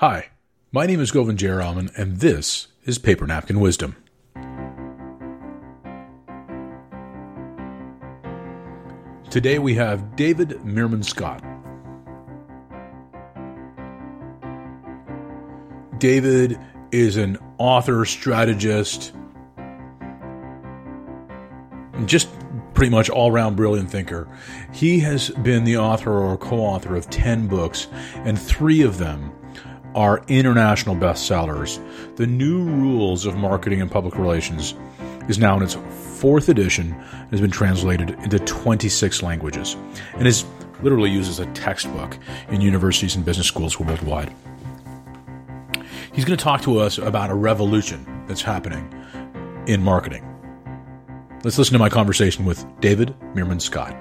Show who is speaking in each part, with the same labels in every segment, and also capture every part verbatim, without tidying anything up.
Speaker 1: Hi, my name is Govind Jayaraman, and this is Paper Napkin Wisdom. Today we have David Meerman Scott. David is an author, strategist, just pretty much all-around brilliant thinker. He has been the author or co-author of ten books, and three of them are international bestsellers. The New Rules of Marketing and Public Relations is now in its fourth edition and has been translated into twenty-six languages and is literally used as a textbook in universities and business schools worldwide. He's going to talk to us about a revolution that's happening in marketing. Let's listen to my conversation with David Meerman Scott.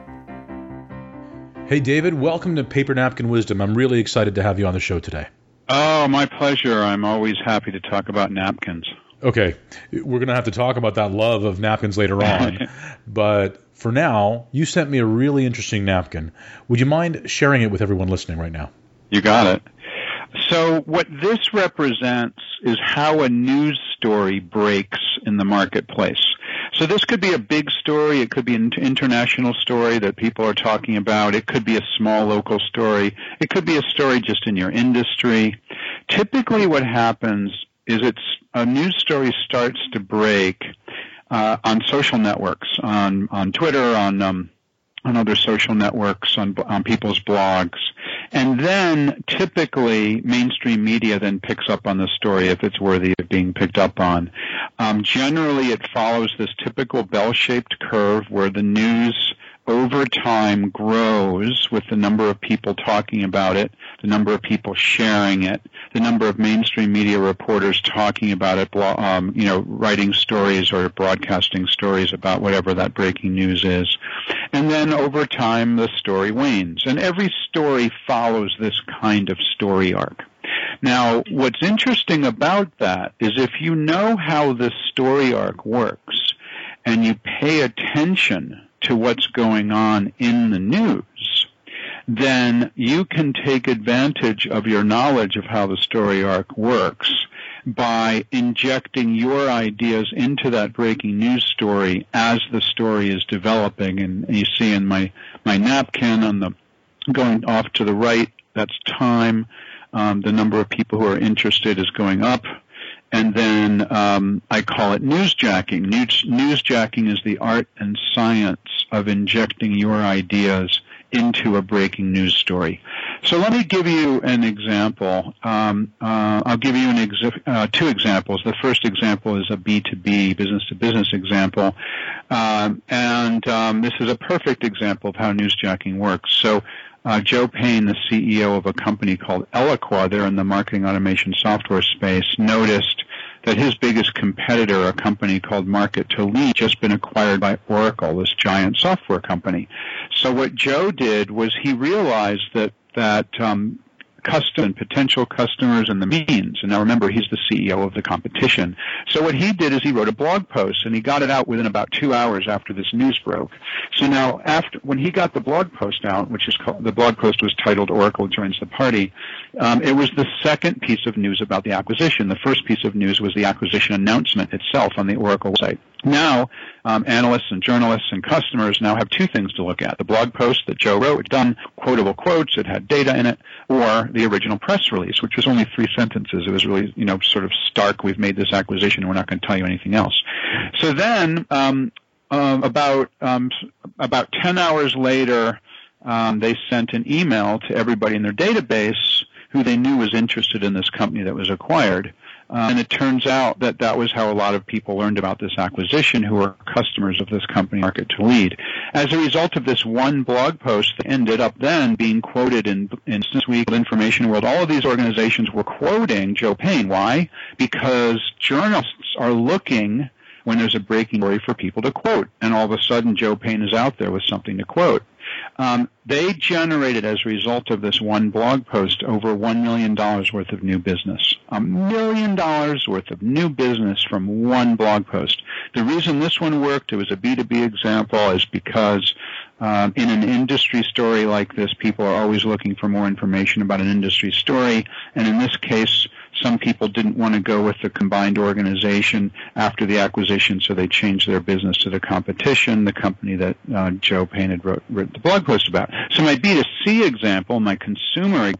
Speaker 1: Hey, David, welcome to Paper Napkin Wisdom. I'm really excited to have you on the show today.
Speaker 2: Oh, my pleasure. I'm always happy to talk about napkins.
Speaker 1: Okay, we're going to have to talk about that love of napkins later on. But for now, you sent me a really interesting napkin. Would you mind sharing it with everyone listening right now?
Speaker 2: You got it. So what this represents is how a news story breaks in the marketplace. So this could be a big story. It could be an international story that people are talking about. It could be a small local story. It could be a story just in your industry. Typically what happens is it's a news story starts to break uh, on social networks, on, on Twitter, on um, on other social networks, on, on people's blogs. And then typically mainstream media then picks up on the story if it's worthy of being picked up on. Um, generally it follows this typical bell-shaped curve where the news over time grows with the number of people talking about it, the number of people sharing it, the number of mainstream media reporters talking about it, um, you know, writing stories or broadcasting stories about whatever that breaking news is. And then over time, the story wanes. And every story follows this kind of story arc. Now, what's interesting about that is if you know how this story arc works and you pay attention to what's going on in the news, then you can take advantage of your knowledge of how the story arc works by injecting your ideas into that breaking news story as the story is developing. And you see in my, my napkin on the going off to the right, that's time. Um, the number of people who are interested is going up. And then um, I call it newsjacking. News, newsjacking is the art and science of injecting your ideas into a breaking news story. So let me give you an example. Um, uh, I'll give you an ex- uh, two examples. The first example is a B two B, business-to-business example. Um, and um, this is a perfect example of how newsjacking works. So uh, Joe Payne, the C E O of a company called Eloqua, they're in the marketing automation software space, noticed that his biggest competitor, a company called Market to Lead, just been acquired by Oracle, this giant software company. So what Joe did was he realized that that um, custom and potential customers and the means. And now remember, he's the C E O of the competition. So what he did is he wrote a blog post, and he got it out within about two hours after this news broke. So now, after when he got the blog post out, which is called, the blog post was titled "Oracle Joins the Party," um, it was the second piece of news about the acquisition. The first piece of news was the acquisition announcement itself on the Oracle website. Now, um, analysts and journalists and customers now have two things to look at. The blog post that Joe wrote, done quotable quotes, it had data in it, or the original press release, which was only three sentences. It was really, you know, sort of stark. We've made this acquisition. We're not going to tell you anything else. So then, um, uh, about um, about ten hours later, um, they sent an email to everybody in their database who they knew was interested in this company that was acquired. Uh, and it turns out that that was how a lot of people learned about this acquisition who are customers of this company, Market to Lead. As a result of this one blog post that ended up then being quoted in, in Business Week, Information World, all of these organizations were quoting Joe Payne. Why? Because journalists are looking when there's a breaking story for people to quote. And all of a sudden, Joe Payne is out there with something to quote. Um, they generated, as a result of this one blog post, over one million dollars worth of new business. A million dollars worth of new business from one blog post. The reason this one worked, it was a B two B example, is because Um, in an industry story like this, people are always looking for more information about an industry story, and in this case, some people didn't want to go with the combined organization after the acquisition, so they changed their business to the competition, the company that uh, Joe Payne had wrote, wrote the blog post about. So my B two C example, my consumer,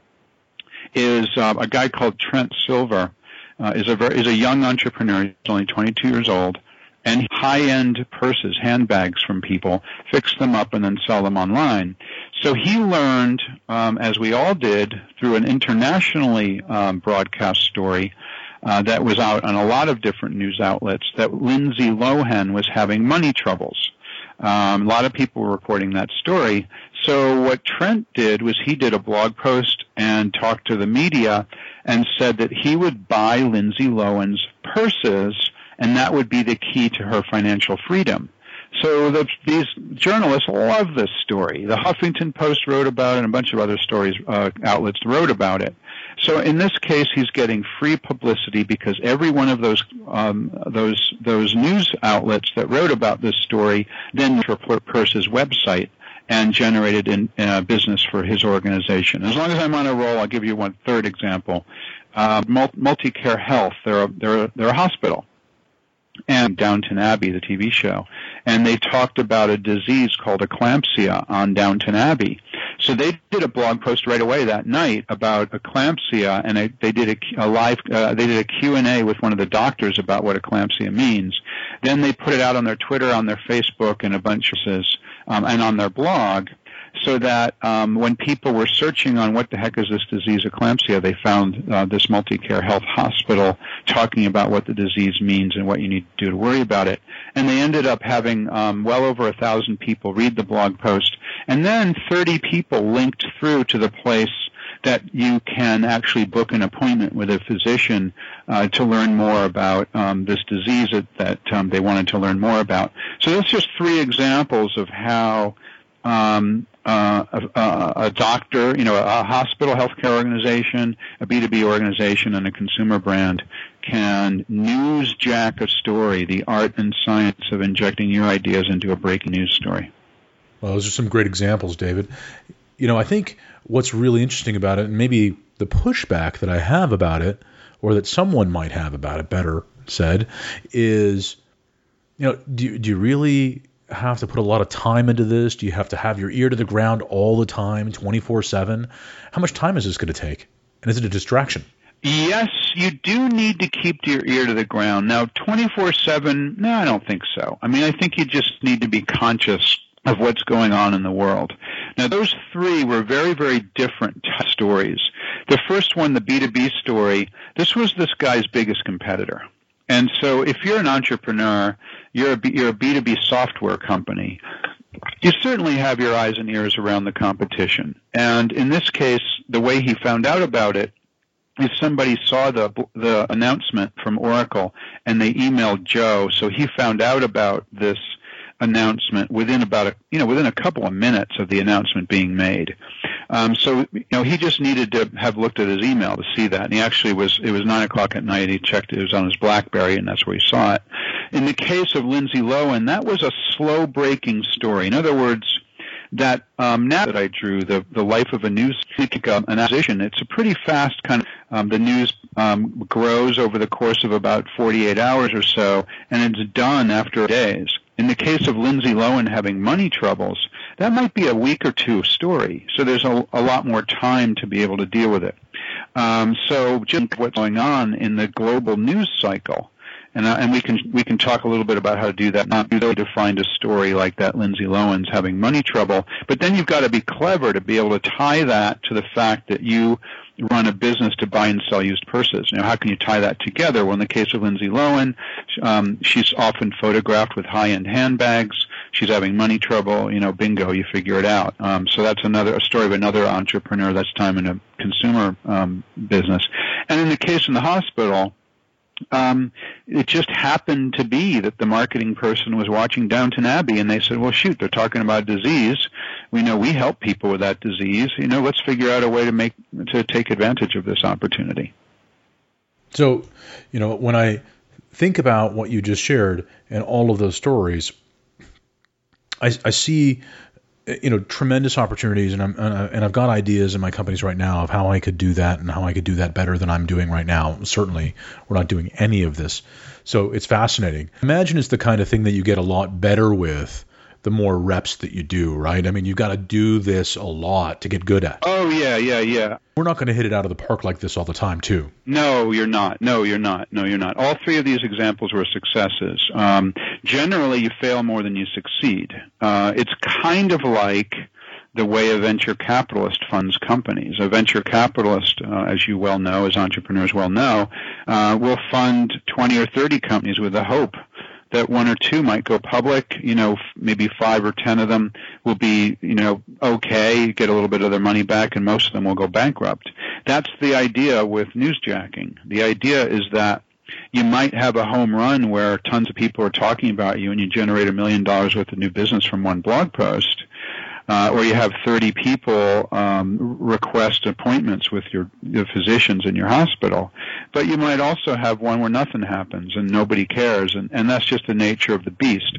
Speaker 2: is uh, a guy called Trent Silver, uh, is a very, is a young entrepreneur. He's only twenty-two years old. And high-end purses, handbags from people, fix them up and then sell them online. So he learned, um, as we all did, through an internationally um, broadcast story uh, that was out on a lot of different news outlets, that Lindsay Lohan was having money troubles. Um, a lot of people were reporting that story. So what Trent did was he did a blog post and talked to the media and said that he would buy Lindsay Lohan's purses, and that would be the key to her financial freedom. So the, these journalists love this story. The Huffington Post wrote about it, and a bunch of other stories uh, outlets wrote about it. So in this case, he's getting free publicity because every one of those um, those those news outlets that wrote about this story then report Purse's website and generated in, uh, business for his organization. As long as I'm on a roll, I'll give you one third example. Uh, Multicare Health, they're a, they're a, they're a hospital. And Downton Abbey, the T V show, and they talked about a disease called eclampsia on Downton Abbey. So they did a blog post right away that night about eclampsia, and they, they did a, a live, uh, they did a Q and A with one of the doctors about what eclampsia means. Then they put it out on their Twitter, on their Facebook, and a bunch of places, um, and on their blog, so that um, when people were searching on what the heck is this disease, eclampsia, they found uh, this Multicare Health hospital talking about what the disease means and what you need to do to worry about it. And they ended up having um, well over a thousand people read the blog post, and then thirty people linked through to the place that you can actually book an appointment with a physician uh, to learn more about um, this disease that, that um, they wanted to learn more about. So that's just three examples of how um, uh, a, a doctor, you know, a hospital healthcare organization, a B two B organization, and a consumer brand can newsjack a story, the art and science of injecting your ideas into a breaking news story.
Speaker 1: Well, those are some great examples, David. You know, I think what's really interesting about it, and maybe the pushback that I have about it, or that someone might have about it, better said, is, you know, do, do you really have to put a lot of time into this? Do you have to have your ear to the ground all the time, twenty-four seven? How much time is this going to take? And is it a distraction?
Speaker 2: Yes, you do need to keep your ear to the ground. Now, twenty-four seven, no, I don't think so. I mean, I think you just need to be conscious of what's going on in the world. Now, those three were very, very different stories. The first one, the B two B story, this was this guy's biggest competitor. And so if you're an entrepreneur, you're a, B, you're a B two B software company, you certainly have your eyes and ears around the competition. And in this case, the way he found out about it is somebody saw the the announcement from Oracle, and they emailed Joe, so he found out about this announcement within about a, you know, within a couple of minutes of the announcement being made. Um, so, you know, he just needed to have looked at his email to see that. And he actually was, it was nine o'clock at night. He checked, it was on his BlackBerry, and that's where he saw it. In the case of Lindsay Lohan, that was a slow breaking story. In other words, that um, now that I drew, the, the life of a news um, an acquisition, it's a pretty fast kind of, um, the news um, grows over the course of about forty-eight hours or so, and it's done after days. In the case of Lindsay Lohan having money troubles, that might be a week or two story. So there's a, a lot more time to be able to deal with it. Um, so just what's going on in the global news cycle, and uh, and we can we can talk a little bit about how to do that. Not to find a story like that, Lindsay Lohan's having money trouble, but then you've got to be clever to be able to tie that to the fact that you run a business to buy and sell used purses. Now, how can you tie that together? Well, in the case of Lindsay Lohan, um, she's often photographed with high-end handbags. She's having money trouble. You know, bingo, you figure it out. Um, so that's another a story of another entrepreneur that's time in a consumer um, business. And in the case in the hospital, Um, it just happened to be that the marketing person was watching Downton Abbey, and they said, well, shoot, they're talking about disease. We know we help people with that disease. You know, let's figure out a way to make to take advantage of this opportunity.
Speaker 1: So, you know, when I think about what you just shared and all of those stories, I, I see you know, tremendous opportunities, and I'm and I've got ideas in my companies right now of how I could do that and how I could do that better than I'm doing right now. Certainly, we're not doing any of this, so it's fascinating. Imagine it's the kind of thing that you get a lot better with the more reps that you do, right? I mean, you've got to do this a lot to get good at.
Speaker 2: Oh, yeah, yeah, yeah.
Speaker 1: We're not going to hit it out of the park like this all the time, too.
Speaker 2: No, you're not. No, you're not. No, you're not. All three of these examples were successes. Um, generally, you fail more than you succeed. Uh, it's kind of like the way a venture capitalist funds companies. A venture capitalist, uh, as you well know, as entrepreneurs well know, uh, will fund twenty or thirty companies with the hope that one or two might go public. You know, maybe five or ten of them will be, you know, okay, get a little bit of their money back, and most of them will go bankrupt. That's the idea with newsjacking. The idea is that you might have a home run where tons of people are talking about you and you generate a million dollars worth of new business from one blog post. Uh, or you have thirty people um, request appointments with your, your physicians in your hospital. But you might also have one where nothing happens and nobody cares, and, and that's just the nature of the beast.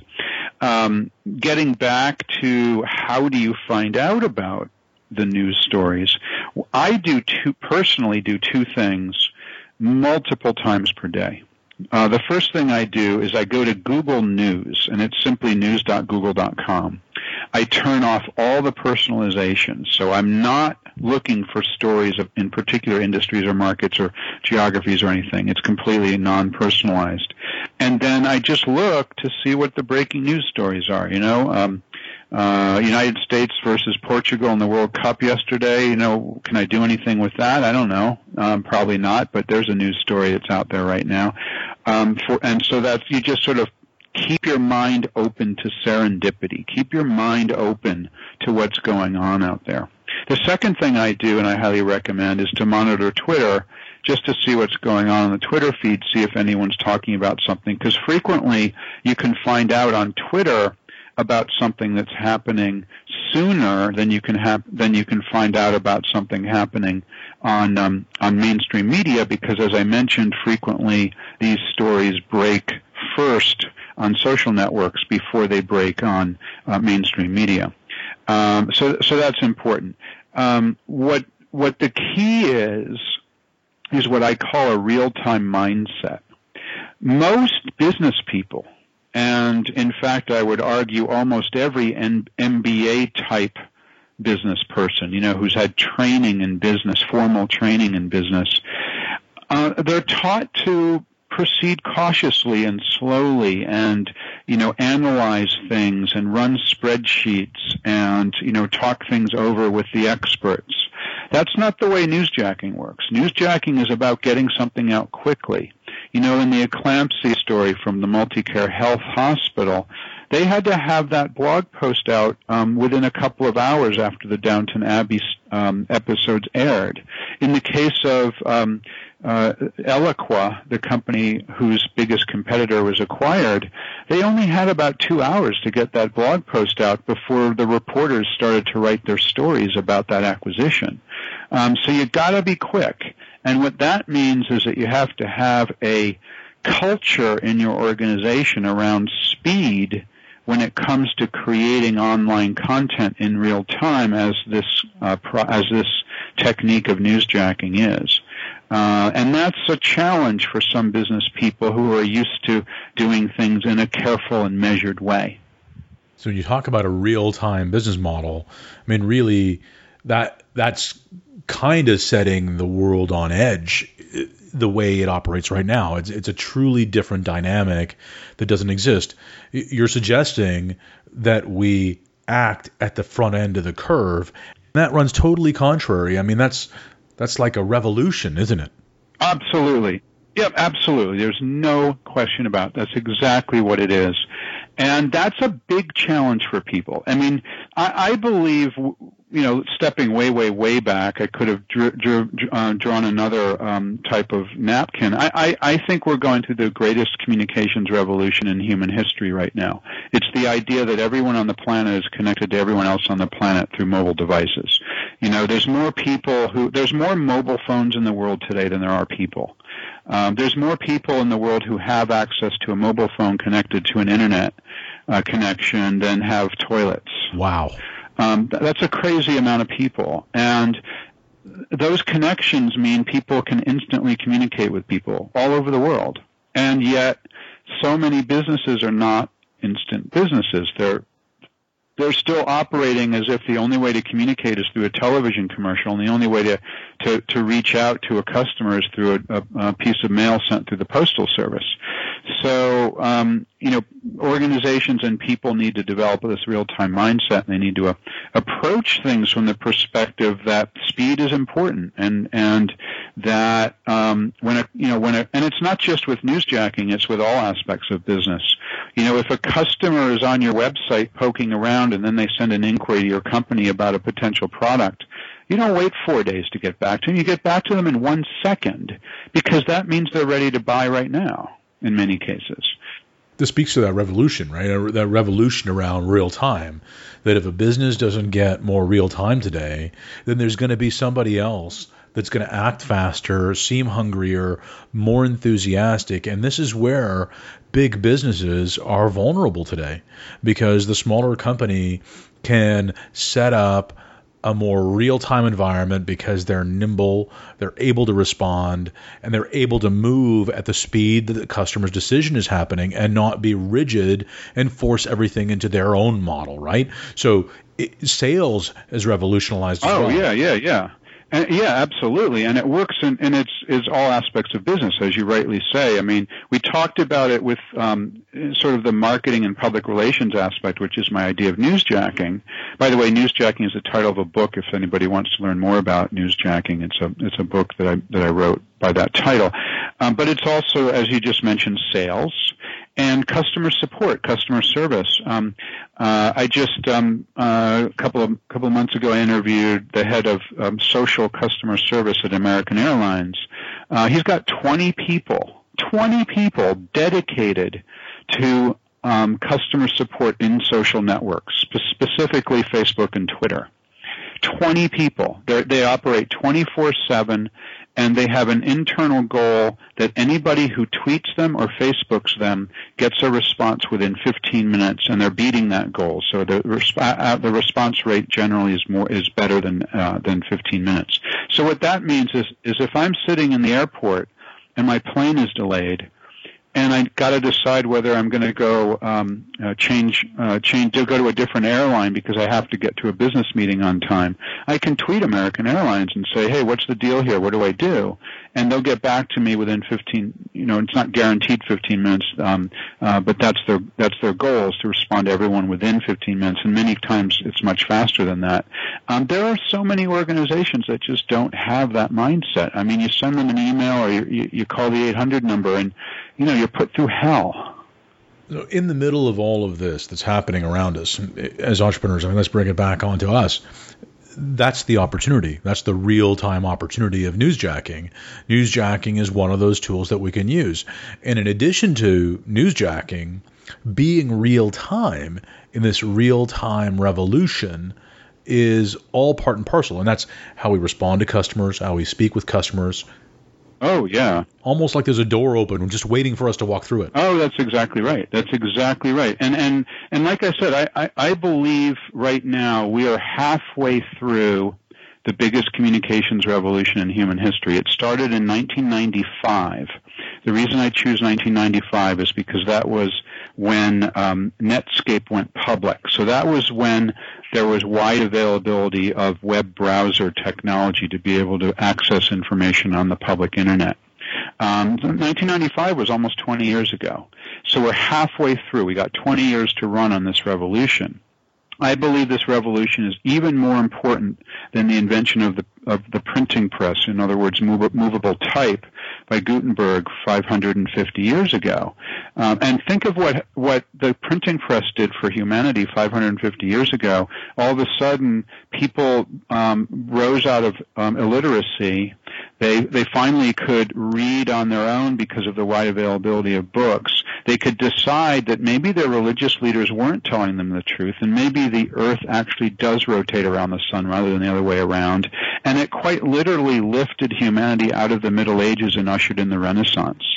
Speaker 2: Um, getting back to how do you find out about the news stories, I do two, personally do two things multiple times per day. Uh, the first thing I do is I go to Google News, and it's simply news dot google dot com. I turn off all the personalization, so I'm not looking for stories of, in particular industries or markets or geographies or anything. It's completely non-personalized. And then I just look to see what the breaking news stories are, you know. Um, uh, United States versus Portugal in the World Cup yesterday, you know, can I do anything with that? I don't know. Um, probably not, but there's a news story that's out there right now. Um, for, and so that's, you just sort of keep your mind open to serendipity. Keep your mind open to what's going on out there. The second thing I do, and I highly recommend, is to monitor Twitter just to see what's going on in the Twitter feed, see if anyone's talking about something, because frequently you can find out on Twitter about something that's happening sooner than you can hap- than you can find out about something happening on um, on mainstream media, because, as I mentioned, frequently these stories break first on social networks before they break on uh, mainstream media. Um, so, so that's important. Um, what what the key is is what I call a real-time mindset. Most business people, and in fact, I would argue almost every M B A type business person, you know, who's had training in business, formal training in business, uh, they're taught to proceed cautiously and slowly and, you know, analyze things and run spreadsheets and, you know, talk things over with the experts. That's not the way newsjacking works. Newsjacking is about getting something out quickly. You know, in the eclampsia story from the Multicare Health Hospital, they had to have that blog post out um, within a couple of hours after the Downton Abbey um, episodes aired. In the case of um, uh, Eloqua, the company whose biggest competitor was acquired, they only had about two hours to get that blog post out before the reporters started to write their stories about that acquisition. Um, so you got to be quick. And what that means is that you have to have a culture in your organization around speed when it comes to creating online content in real time, as this uh, pro- as this technique of newsjacking is. Uh, and that's a challenge for some business people who are used to doing things in a careful and measured way.
Speaker 1: So you talk about a real-time business model. I mean, really, that that's kind of setting the world on edge the way it operates right now. It's it's a truly different dynamic that doesn't exist. You're suggesting that we act at the front end of the curve. That runs totally contrary. I mean, that's that's like a revolution, isn't it?
Speaker 2: Absolutely. Yep, absolutely. There's no question about it. That's exactly what it is. And that's a big challenge for people. I mean, I, I believe, you know, stepping way, way, way back, I could have drew, drew, uh, drawn another um, type of napkin. I, I, I think we're going through the greatest communications revolution in human history right now. It's the idea that everyone on the planet is connected to everyone else on the planet through mobile devices. You know, there's more people who, there's more mobile phones in the world today than there are people. Um, there's more people in the world who have access to a mobile phone connected to an internet uh, connection than have toilets.
Speaker 1: Wow.
Speaker 2: Um, that's a crazy amount of people. And those connections mean people can instantly communicate with people all over the world. And yet, so many businesses are not instant businesses. They're they're still operating as if the only way to communicate is through a television commercial, and the only way to, to, to reach out to a customer is through a, a, a piece of mail sent through the postal service. So, um, you know, organizations and people need to develop this real-time mindset, and they need to uh, approach things from the perspective that speed is important, and and that um, when a you know when a, and it's not just with newsjacking; it's with all aspects of business. You know, if a customer is on your website poking around, and then they send an inquiry to your company about a potential product, you don't wait four days to get back to them. You get back to them in one second, because that means they're ready to buy right now in many cases.
Speaker 1: This speaks to that revolution, right? That revolution around real time. That if a business doesn't get more real time today, then there's going to be somebody else that's going to act faster, seem hungrier, more enthusiastic. And this is where big businesses are vulnerable today, because the smaller company can set up a more real-time environment because they're nimble, they're able to respond, and they're able to move at the speed that the customer's decision is happening and not be rigid and force everything into their own model, right? So it, sales is revolutionized as
Speaker 2: oh,
Speaker 1: well.
Speaker 2: Oh, yeah, yeah, yeah. And, yeah, absolutely. And it works in, in its, is all aspects of business, as you rightly say. I mean, we talked about it with um, sort of the marketing and public relations aspect, which is my idea of newsjacking. By the way, newsjacking is the title of a book. If anybody wants to learn more about newsjacking, it's a it's a book that I that I wrote by that title. Um, but it's also, as you just mentioned, sales and customer support, customer service. Um, uh, I just um, uh, a couple of couple of months ago, I interviewed the head of um, social customer service at American Airlines. Uh, he's got twenty people, twenty people dedicated to um, customer support in social networks, spe- specifically Facebook and Twitter. twenty people. They're, they operate twenty-four seven, and they have an internal goal that anybody who tweets them or Facebooks them gets a response within fifteen minutes, and they're beating that goal. So the resp- uh, the response rate generally is more is better than uh, than fifteen minutes. So what that means is is if I'm sitting in the airport and my plane is delayed, and I got to decide whether I'm going to go um, uh, change, uh, change to go to a different airline because I have to get to a business meeting on time. I can tweet American Airlines and say, "Hey, what's the deal here? What do I do?" And they'll get back to me within fifteen. You know, it's not guaranteed fifteen minutes, um, uh, but that's their that's their goal, is to respond to everyone within fifteen minutes. And many times it's much faster than that. Um, there are so many organizations that just don't have that mindset. I mean, you send them an email or you, you, you call the eight hundred number, and you know, you're put through hell.
Speaker 1: In the middle of all of this that's happening around us as entrepreneurs, I mean, let's bring it back onto us. That's the opportunity. That's the real-time opportunity of newsjacking. Newsjacking is one of those tools that we can use. And in addition to newsjacking, being real-time in this real-time revolution is all part and parcel. And that's how we respond to customers, how we speak with customers.
Speaker 2: Oh, yeah.
Speaker 1: Almost like there's a door open, just waiting for us to walk through it.
Speaker 2: Oh, that's exactly right. That's exactly right. And and, and like I said, I, I, I believe right now we are halfway through the biggest communications revolution in human history. It started in nineteen ninety-five. The reason I choose nineteen ninety-five is because that was when um, Netscape went public. So that was when there was wide availability of web browser technology to be able to access information on the public internet. Um, nineteen ninety-five was almost twenty years ago. So we're halfway through. We got twenty years to run on this revolution. I believe this revolution is even more important than the invention of the of the printing press, in other words, move, movable type, by Gutenberg five hundred fifty years ago. Um, and think of what what the printing press did for humanity five hundred fifty years ago. All of a sudden, people um, rose out of um, illiteracy. They they finally could read on their own because of the wide availability of books. They could decide that maybe their religious leaders weren't telling them the truth, and maybe the earth actually does rotate around the sun rather than the other way around. And it quite literally lifted humanity out of the Middle Ages and ushered in the Renaissance.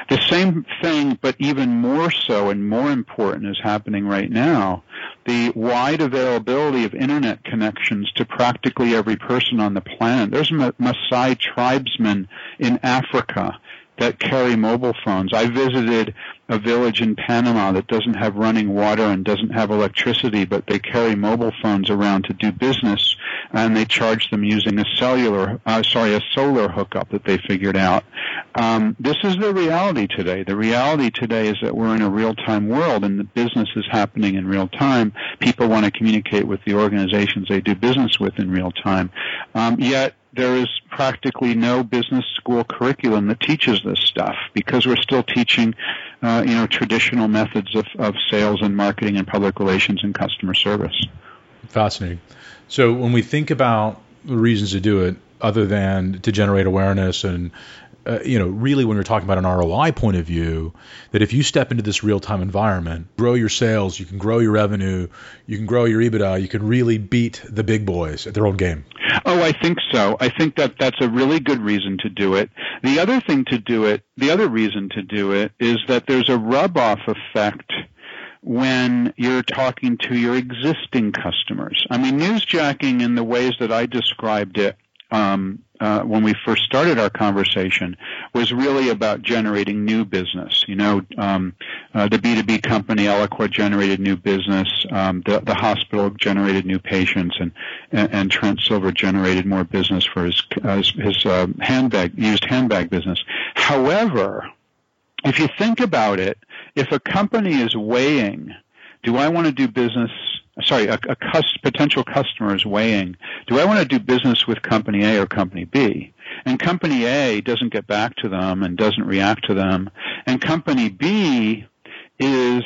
Speaker 2: The same thing, but even more so and more important, is happening right now. The wide availability of internet connections to practically every person on the planet. There's Maasai tribesmen in Africa that carry mobile phones. I visited a village in Panama that doesn't have running water and doesn't have electricity, but they carry mobile phones around to do business, and they charge them using a cellular, uh, sorry, a solar hookup that they figured out. Um, this is the reality today. The reality today is that we're in a real-time world, and the business is happening in real time. People want to communicate with the organizations they do business with in real time. Um, yet, there is practically no business school curriculum that teaches this stuff, because we're still teaching, uh, you know, traditional methods of, of sales and marketing and public relations and customer service.
Speaker 1: Fascinating. So when we think about the reasons to do it, other than to generate awareness and Uh, you know, really when you're talking about an R O I point of view, that if you step into this real-time environment, grow your sales, you can grow your revenue, you can grow your EBITDA, you can really beat the big boys at their own game.
Speaker 2: Oh, I think so. I think that that's a really good reason to do it. The other thing to do it, the other reason to do it is that there's a rub-off effect when you're talking to your existing customers. I mean, newsjacking in the ways that I described it Um, uh, when we first started our conversation was really about generating new business. You know, um, uh, the B two B company Eloqua generated new business. Um, the, the hospital generated new patients, and, and, and Trent Silver generated more business for his uh, his, his uh, handbag used handbag business. However, if you think about it, if a company is weighing, do I want to do business? Sorry, a, a cus- potential customer is weighing, do I want to do business with company A or company B? And company A doesn't get back to them and doesn't react to them. And company B is,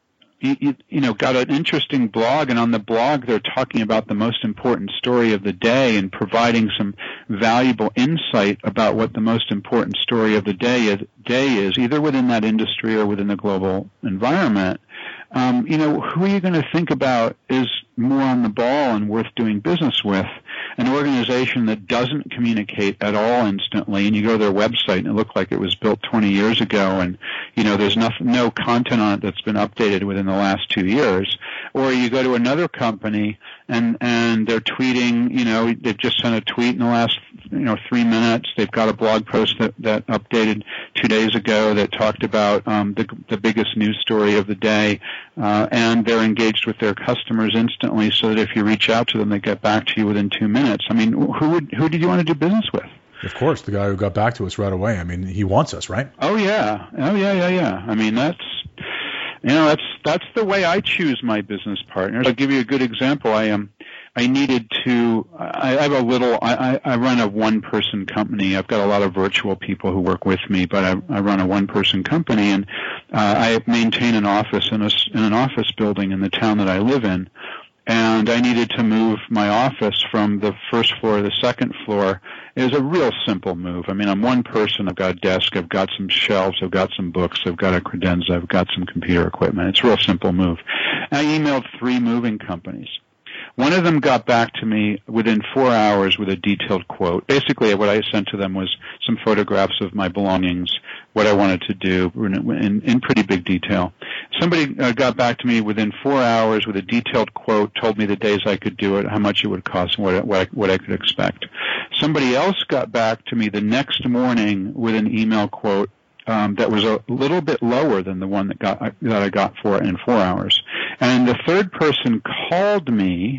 Speaker 2: you, you know, got an interesting blog, and on the blog they're talking about the most important story of the day and providing some valuable insight about what the most important story of the day is, day is either within that industry or within the global environment. Um, you know, who are you going to think about is more on the ball and worth doing business with? An organization that doesn't communicate at all instantly, and you go to their website and it looked like it was built twenty years ago, and, you know, there's no, no content on it that's been updated within the last two years. Or you go to another company and, and they're tweeting, you know, they've just sent a tweet in the last, you know, three minutes. They've got a blog post that, that updated two days ago that talked about um, the, the biggest news story of the day, uh, and they're engaged with their customers instantly, so that if you reach out to them, they get back to you within two minutes. I mean, who would who did you want to do business with?
Speaker 1: Of course, the guy who got back to us right away. I mean, he wants us, right?
Speaker 2: Oh yeah, oh yeah, yeah, yeah. I mean, that's you know, that's that's the way I choose my business partners. I'll give you a good example. I am. Um, I needed to. I, I have a little. I, I run a one-person company. I've got a lot of virtual people who work with me, but I, I run a one-person company, and uh, I maintain an office in a in an office building in the town that I live in. And I needed to move my office from the first floor to the second floor. It was a real simple move. I mean, I'm one person. I've got a desk. I've got some shelves. I've got some books. I've got a credenza. I've got some computer equipment. It's a real simple move. I emailed three moving companies. One of them got back to me within four hours with a detailed quote. Basically, what I sent to them was some photographs of my belongings, what I wanted to do in, in pretty big detail. Somebody uh, got back to me within four hours with a detailed quote, told me the days I could do it, how much it would cost, and what, what, I, what I could expect. Somebody else got back to me the next morning with an email quote Um, that was a little bit lower than the one that got that I got for it in four hours. And the third person called me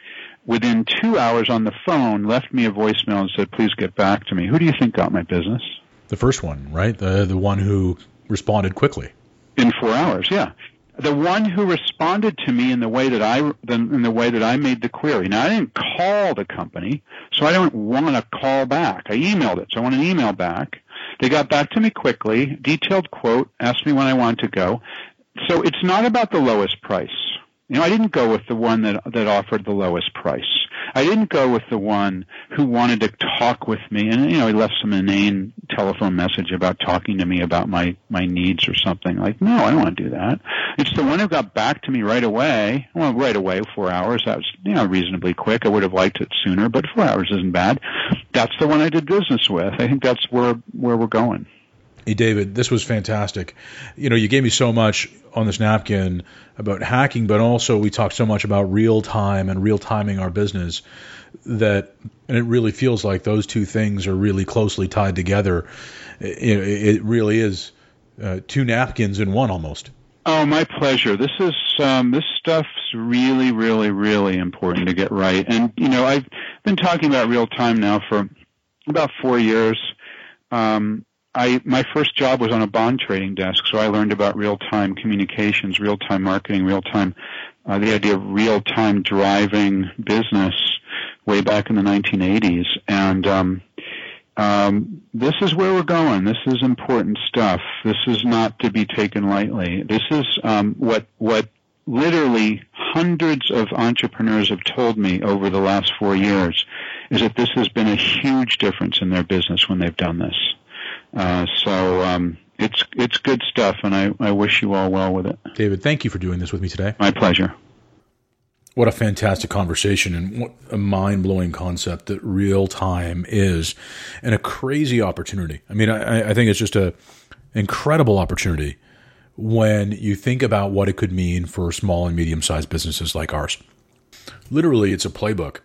Speaker 2: within two hours on the phone, left me a voicemail and said, please get back to me. Who do you think got my business?
Speaker 1: The first one, right? The the one who responded quickly.
Speaker 2: In four hours, yeah. The one who responded to me in the way that I in the way that I made the query. Now, I didn't call the company, so I don't want to call back. I emailed it, so I want an email back. They got back to me quickly, detailed quote, asked me when I wanted to go. So it's not about the lowest price. You know, I didn't go with the one that that offered the lowest price. I didn't go with the one who wanted to talk with me, and, you know, he left some inane telephone message about talking to me about my, my needs or something. Like, no, I don't want to do that. It's the one who got back to me right away. Well, right away, four hours. That was, you know, reasonably quick. I would have liked it sooner, but four hours isn't bad. That's the one I did business with. I think that's where where we're going.
Speaker 1: Hey, David, this was fantastic. You know, you gave me so much on this napkin about hacking, but also we talked so much about real time and real timing our business that, and it really feels like those two things are really closely tied together. It, it really is uh, two napkins in one almost.
Speaker 2: Oh, my pleasure. This is um, this stuff's really, really, really important to get right. And you know, I've been talking about real time now for about four years. Um, I, my first job was on a bond trading desk, so I learned about real-time communications, real-time marketing, real-time, uh, the idea of real-time driving business way back in the nineteen eighties. And um, um, this is where we're going. This is important stuff. This is not to be taken lightly. This is um, what what literally hundreds of entrepreneurs have told me over the last four years, is that this has been a huge difference in their business when they've done this. Uh, so um, it's it's good stuff, and I, I wish you all well with it.
Speaker 1: David, thank you for doing this with me today.
Speaker 2: My pleasure.
Speaker 1: What a fantastic conversation, and what a mind-blowing concept that real time is, and a crazy opportunity. I mean, I, I think it's just a incredible opportunity when you think about what it could mean for small and medium-sized businesses like ours. Literally, it's a playbook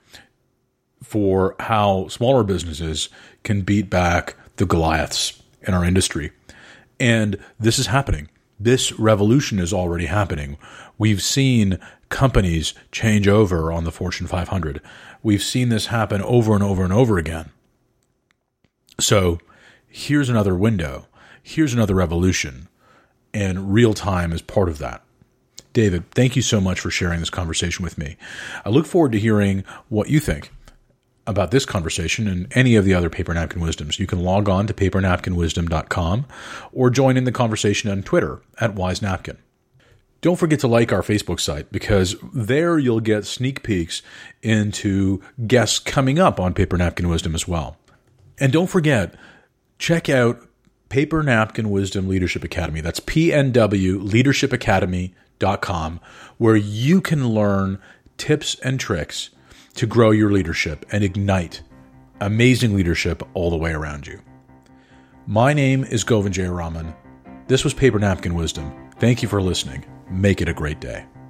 Speaker 1: for how smaller businesses can beat back the Goliaths in our industry. And this is happening. This revolution is already happening. We've seen companies change over on the Fortune five hundred. We've seen this happen over and over and over again. So here's another window. Here's another revolution. And real time is part of that. David, thank you so much for sharing this conversation with me. I look forward to hearing what you think about this conversation and any of the other Paper Napkin Wisdoms. You can log on to paper napkin wisdom dot com or join in the conversation on Twitter at Wise Napkin. Don't forget to like our Facebook site, because there you'll get sneak peeks into guests coming up on Paper Napkin Wisdom as well. And don't forget, check out Paper Napkin Wisdom Leadership Academy. That's P N W leadership academy dot com, where you can learn tips and tricks to grow your leadership and ignite amazing leadership all the way around you. My name is Govind Jayaraman. This was Paper Napkin Wisdom. Thank you for listening. Make it a great day.